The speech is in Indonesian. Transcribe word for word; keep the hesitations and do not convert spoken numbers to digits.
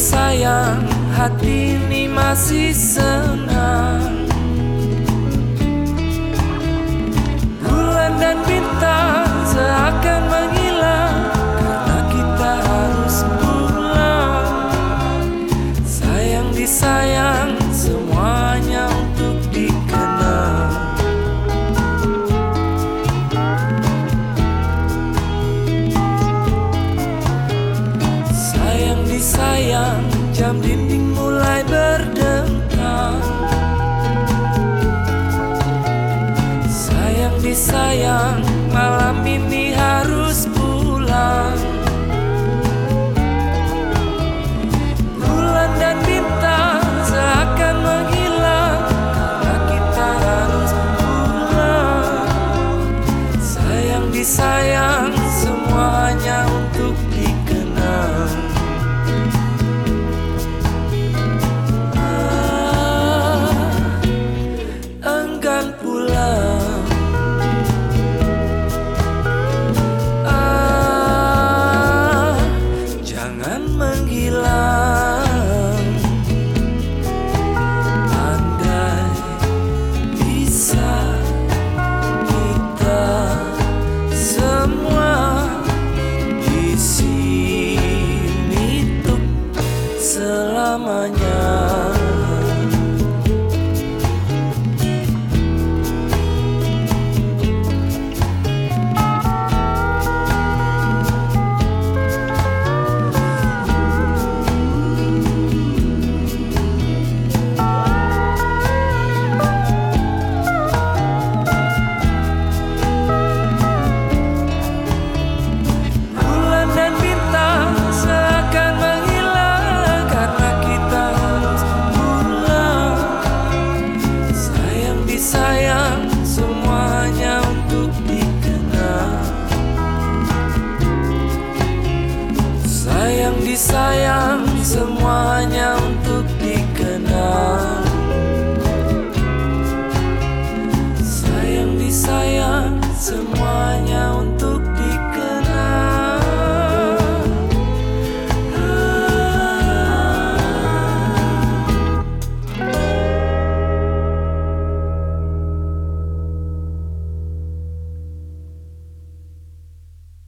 disayang, hati ini masih senang. Bulan dan bintang seakan menghilang karena kita harus pulang. Sayang disayang, semuanya untuk dikenang. Sayang disayang, jam dinding mulai berdentang. Sayang disayang, malam ini harus pulang. Bulan dan bintang seakan menghilang karena kita harus pulang. Sayang disayang, semuanya